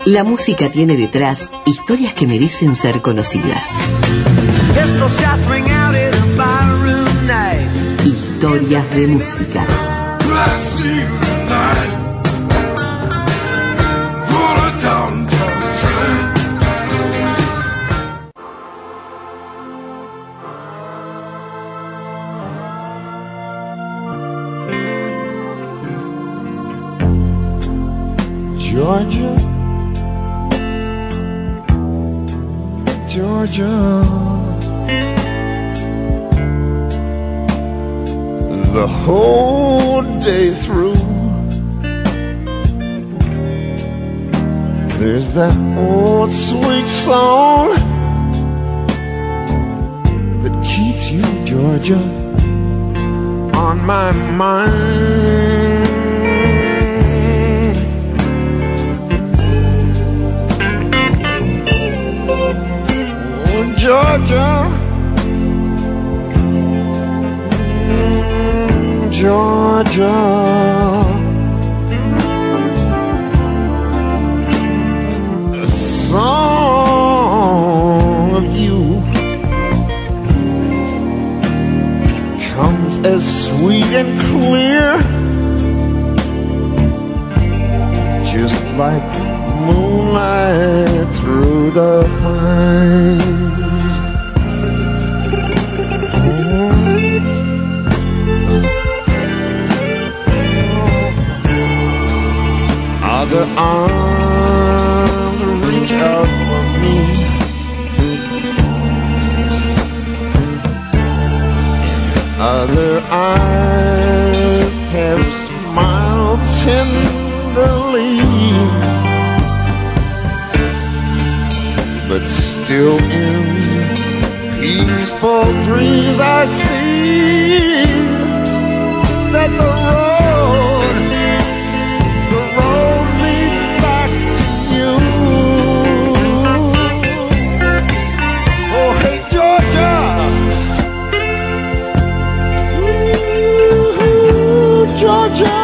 La música tiene detrás historias que merecen ser conocidas. Historias de música. Georgia, Georgia, the whole day through, there's that old sweet song that keeps you, Georgia, on my mind. Georgia, Georgia, a song of you comes as sweet and clear, just like moonlight through the pines. Other arms reach out for me, other eyes have smiled tenderly, but still in peaceful dreams I see that the road leads back to you. Oh, hey, Georgia, ooh, Georgia,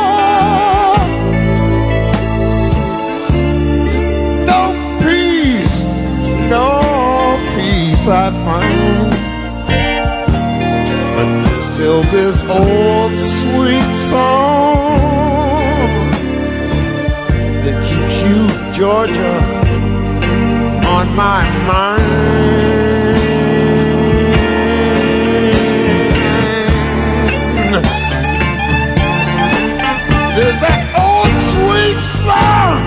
no peace I find, but there's still this old sweet song that keeps you, Georgia, on my mind. There's that old sweet song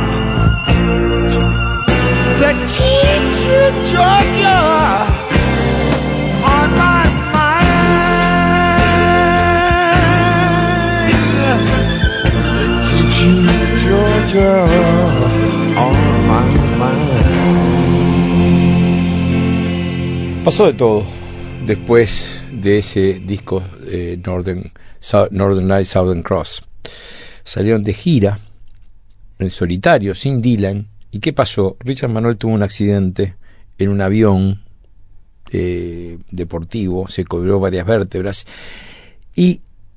that keeps you, Georgia, on my mind. That keeps you, Georgia, on my mind. Pasó de todo después de ese disco Northern Night, Southern Cross. Salieron de gira en solitario, sin Dylan. ¿Y qué pasó? Richard Manuel tuvo un accidente en un avión deportivo, se quebró varias vértebras y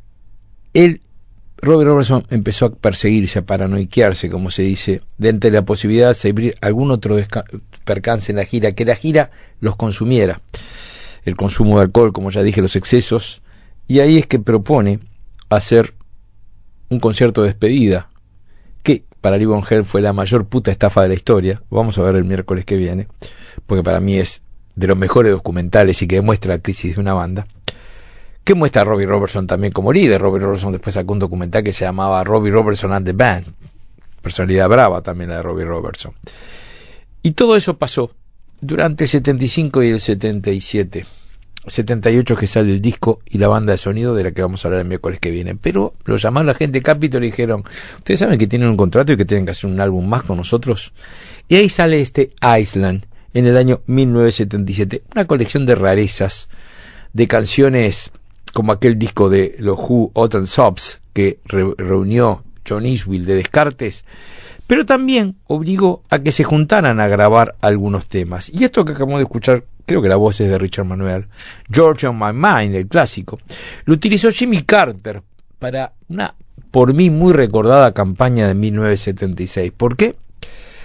Robbie Robertson empezó a perseguirse, a paranoiquearse, como se dice, de entre la posibilidad de sufrir algún otro percance en la gira, que la gira los consumiera, el consumo de alcohol, como ya dije, los excesos, y ahí es que propone hacer un concierto de despedida, que para Lee Von Hell fue la mayor puta estafa de la historia. Vamos a ver el miércoles que viene, porque para mí es de los mejores documentales y que demuestra la crisis de una banda, que muestra a Robbie Robertson también como líder. Robbie Robertson después sacó un documental que se llamaba Robbie Robertson and the Band, personalidad brava también la de Robbie Robertson. Y todo eso pasó durante el 75 y el 77. 78 que sale el disco y la banda de sonido de la que vamos a hablar el miércoles que viene. Pero lo llamaron la gente de Capitol y dijeron: ustedes saben que tienen un contrato y que tienen que hacer un álbum más con nosotros. Y ahí sale este Island en el año 1977, una colección de rarezas, de canciones como aquel disco de los Who, Autumn Sobs, que reunió John Easwell de Descartes, pero también obligó a que se juntaran a grabar algunos temas. Y esto que acabamos de escuchar, creo que la voz es de Richard Manuel, Georgia on My Mind, el clásico, lo utilizó Jimmy Carter para una, por mí, muy recordada campaña de 1976. ¿Por qué?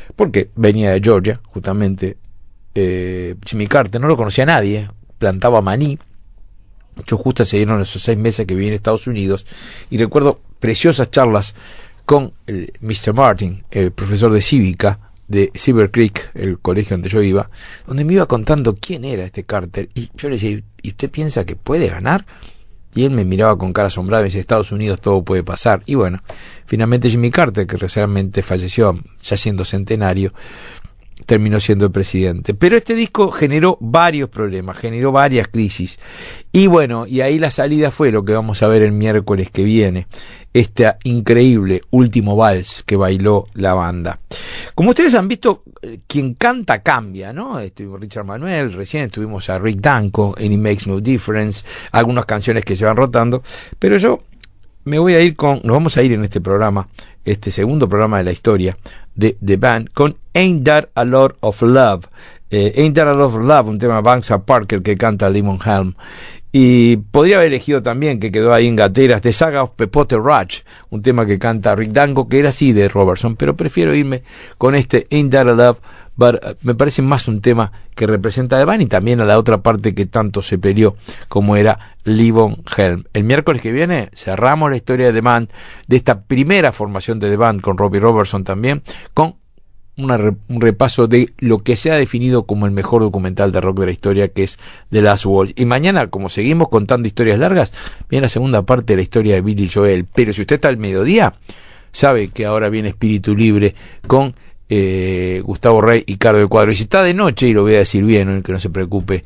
porque venía de Georgia, justamente. Jimmy Carter no lo conocía a nadie, plantaba maní. Yo justo se dieron esos 6 meses que viví en Estados Unidos, y recuerdo preciosas charlas con el Mr. Martin, el profesor de cívica de Silver Creek, el colegio donde yo iba, donde me iba contando quién era este Carter, y yo le decía, ¿y usted piensa que puede ganar? Y él me miraba con cara asombrada y me decía, Estados Unidos todo puede pasar. Y bueno, finalmente Jimmy Carter, que recientemente falleció ya siendo centenario, terminó siendo el presidente. Pero este disco generó varios problemas, generó varias crisis. Y bueno, y ahí la salida fue lo que vamos a ver el miércoles que viene, este increíble último vals que bailó la banda. Como ustedes han visto, quien canta cambia, ¿no? Estuvimos Richard Manuel, recién estuvimos a Rick Danko en It Makes No Difference, algunas canciones que se van rotando, pero yo nos vamos a ir en este programa, este segundo programa de la historia de The Band, con Ain't That a Lot of Love. Ain't That a Lot of Love, un tema de Banks Parker que canta Levon Helm. Y podría haber elegido también, que quedó ahí en gateras, The Saga of Pepote Rudge, un tema que canta Rick Danko, que era así de Robertson, pero prefiero irme con este Ain't That a Love, me parece más un tema que representa a The Band y también a la otra parte que tanto se peleó, como era Levon Helm. El miércoles que viene cerramos la historia de The Band, de esta primera formación de The Band, con Robbie Robertson también, con un repaso de lo que se ha definido como el mejor documental de rock de la historia, que es The Last Waltz. Y mañana, como seguimos contando historias largas, viene la segunda parte de la historia de Billy Joel. Pero si usted está al mediodía, sabe que ahora viene Espíritu Libre con Gustavo Rey y Carlos de Cuadro. Y si está de noche, y lo voy a decir bien, que no se preocupe,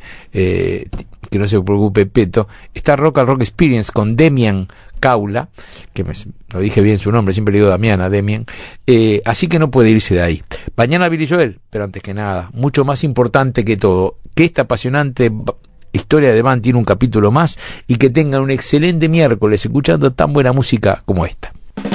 Peto, está Rock and Rock Experience con Demian Caula, que no dije bien su nombre, siempre le digo Damián a Demian, así que no puede irse de ahí. Mañana Billy Joel, pero antes que nada, mucho más importante que todo, que esta apasionante historia de Band tiene un capítulo más, y que tengan un excelente miércoles escuchando tan buena música como esta.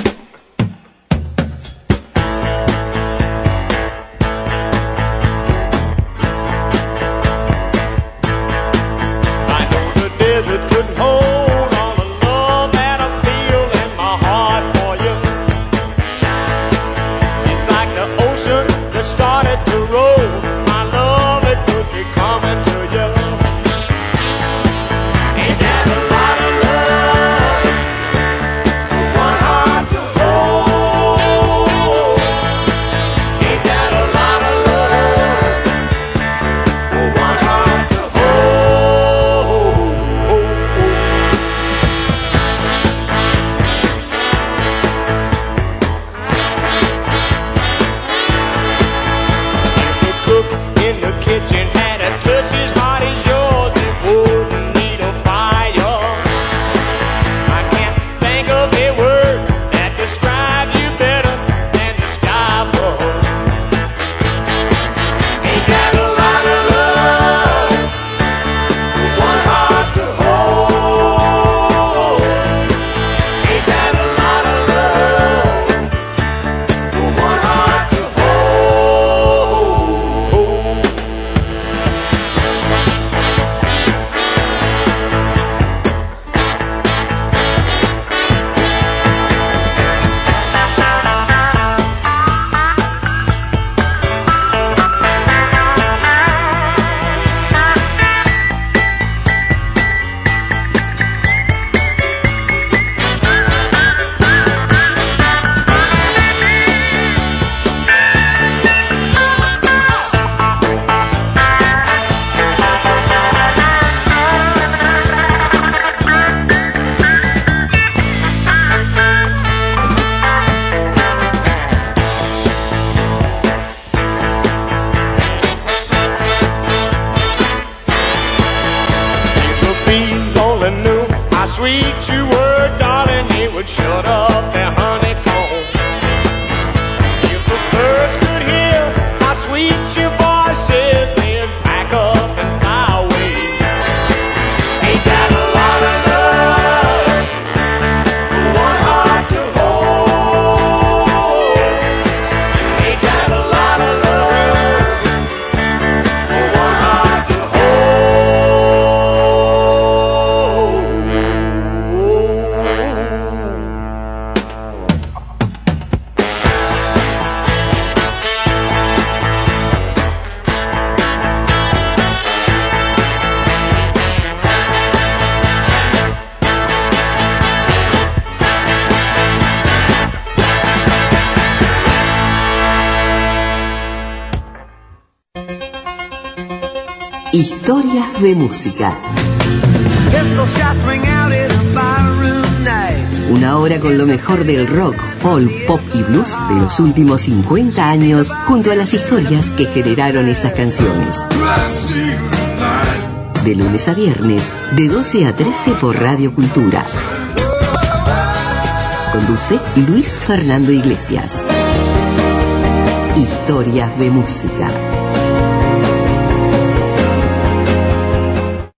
Started to roll, my love, it would be coming to you. Ain't that a lot of love for one heart to hold? Ain't that a lot of love for one heart to hold? In the kitchen had a touch as hot as yours, it wouldn't need a fire. I can't think of a word that describes you better than the sky above. Ain't that a lot of love for one heart to hold? Ain't that a lot of love for one heart to hold? Sweet you were, darling, they would shut up their honeycomb. If the birds could hear how sweet your voice is, they'd pack up and fly away. Ain't that a lot of love for one heart to hold? Ain't that a lot of love for one heart to hold? Historias de música. Una hora con lo mejor del rock, folk, pop y blues de los últimos 50 años, junto a las historias que generaron esas canciones. De lunes a viernes, de 12 a 13 por Radio Cultura. Conduce Luis Fernando Iglesias. Historias de música.